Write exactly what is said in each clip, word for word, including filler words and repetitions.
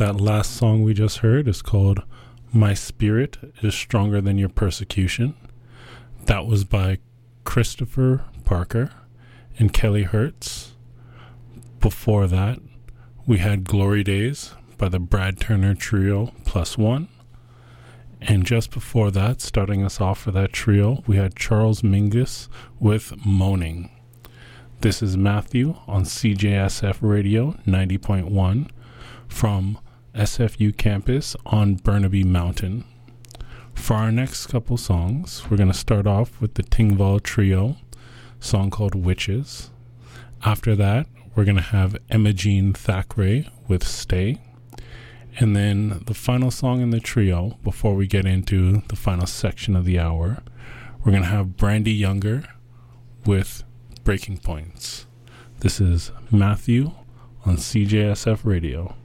That last song we just heard is called My Spirit is Stronger Than Your Persecution. That was by Christopher Parker and Kelly Hertz. Before that, we had Glory Days by the Brad Turner Trio Plus One. And just before that, starting us off for that trio, we had Charles Mingus with Moaning. This is Matthew on C J S F Radio ninety point one from S F U campus on Burnaby Mountain. For our next couple songs, we're going to start off with the Tingval Trio, song called Witches. After that, we're going to have Emma Jean Thackeray with Stay. And then the final song in the trio, before we get into the final section of the hour, we're going to have Brandy Younger with Breaking Points. This is Matthew on C J S F Radio.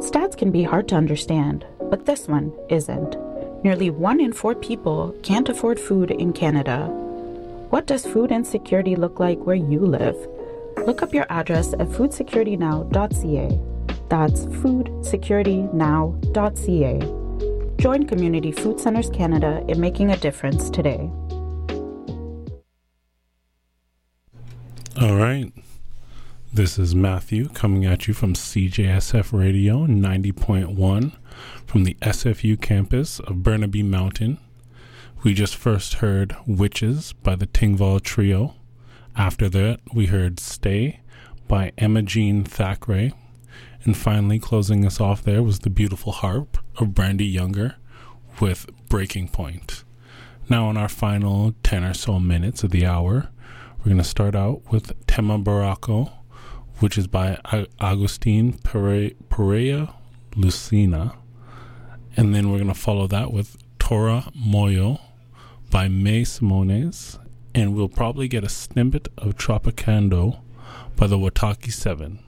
Stats can be hard to understand, but this one isn't. Nearly one in four people can't afford food in Canada. What does food insecurity look like where you live? Look up your address at food security now dot c a. That's food security now dot c a. Join Community Food Centers Canada in making a difference today. All right. This is Matthew coming at you from C J S F Radio ninety point one from the S F U campus of Burnaby Mountain. We just first heard Witches by the Tingval Trio. After that, we heard Stay by Emma Jean Thackeray. And finally, closing us off there was the beautiful harp of Brandy Younger with Breaking Point. Now in our final ten or so minutes of the hour, we're going to start out with Tema Barako, which is by A- Agustin Pere- Pereira Lucina. And then we're going to follow that with Tora Moyo by May Simones. And we'll probably get a snippet of Tropicando by the Wataki Seven.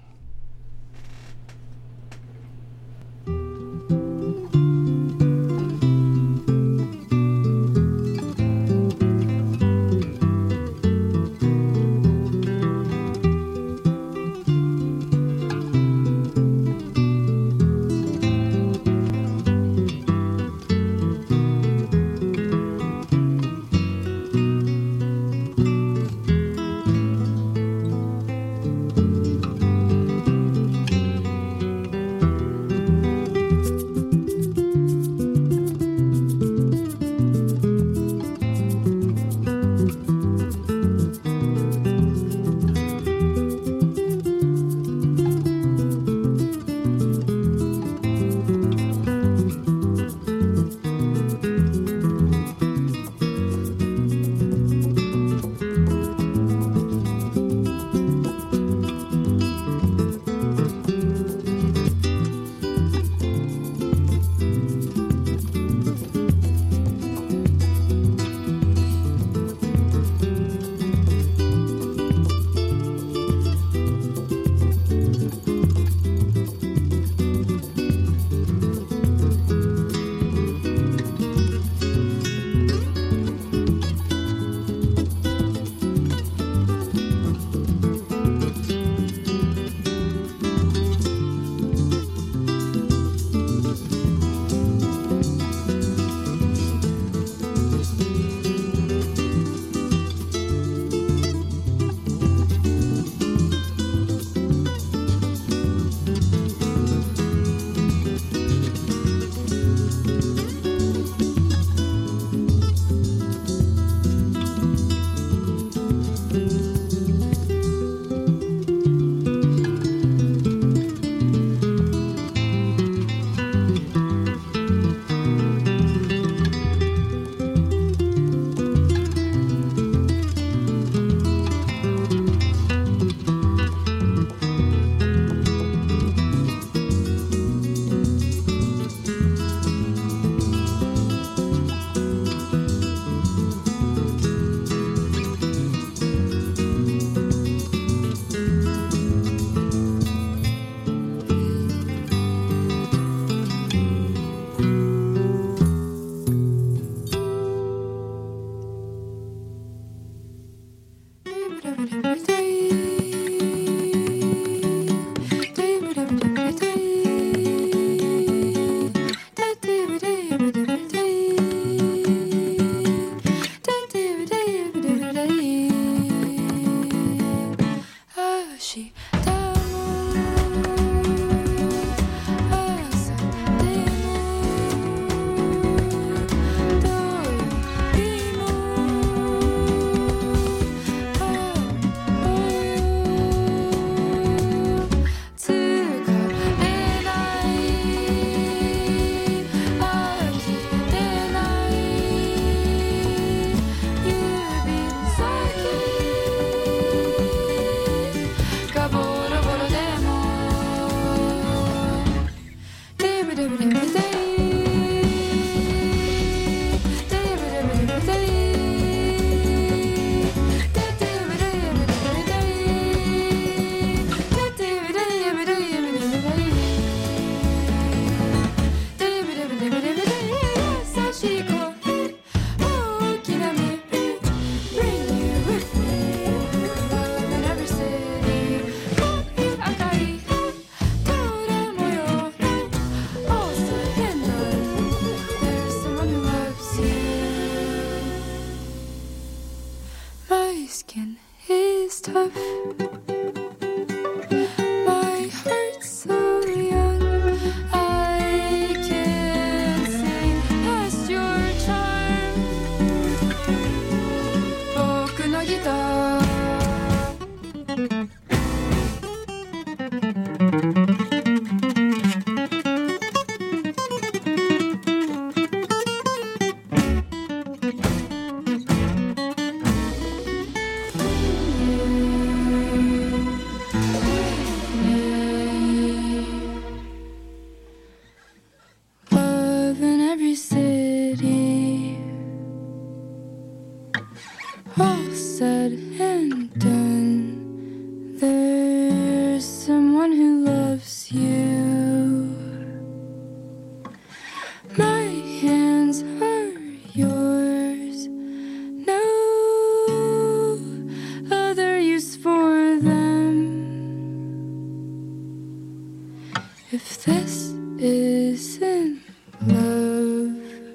If this isn't love,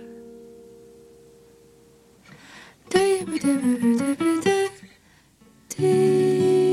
do you do do do do do?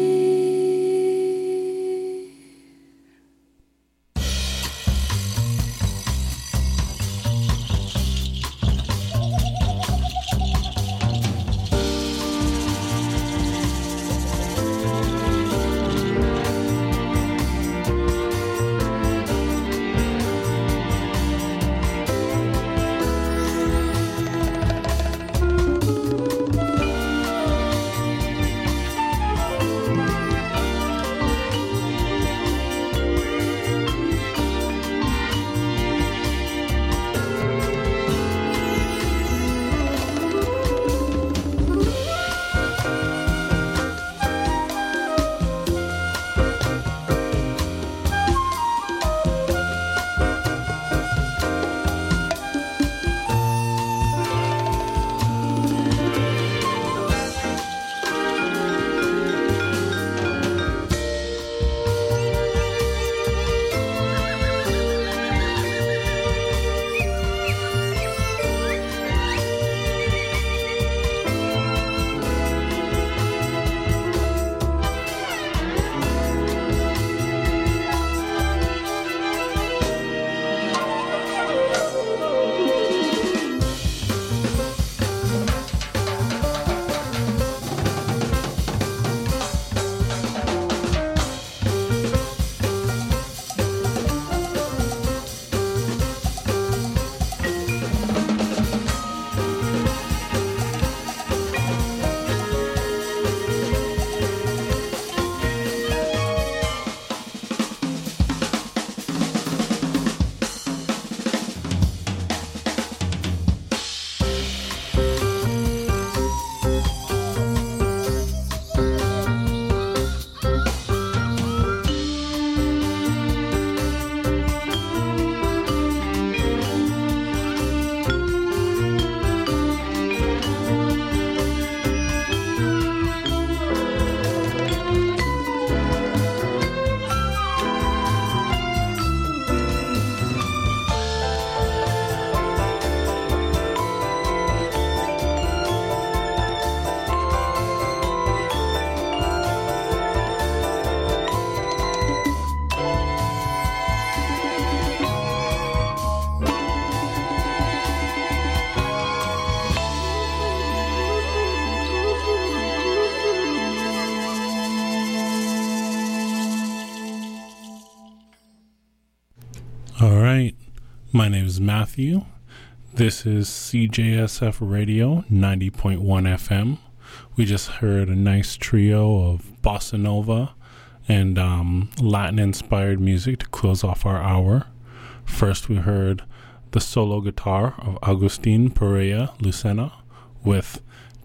All right. My name is Matthew. This is C J S F Radio ninety point one F M. We just heard a nice trio of bossa nova and um, Latin-inspired music to close off our hour. First, we heard the solo guitar of Agustin Perea Lucena with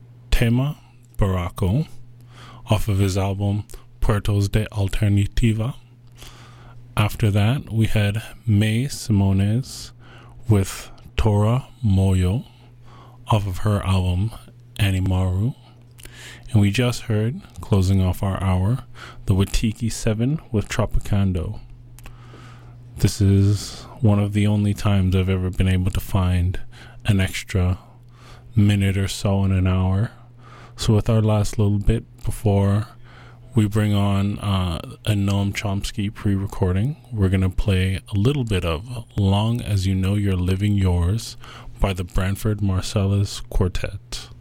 Tema Barroco off of his album Puertos de Alternativa. After that, we had May Simones with Tora Moyo off of her album Animaru. And we just heard, closing off our hour, the Watiki seven with Tropicando. This is one of the only times I've ever been able to find an extra minute or so in an hour. So with our last little bit before we bring on uh, a Noam Chomsky pre-recording, we're going to play a little bit of Long As You Know You're Living Yours by the Branford Marsalis Quartet.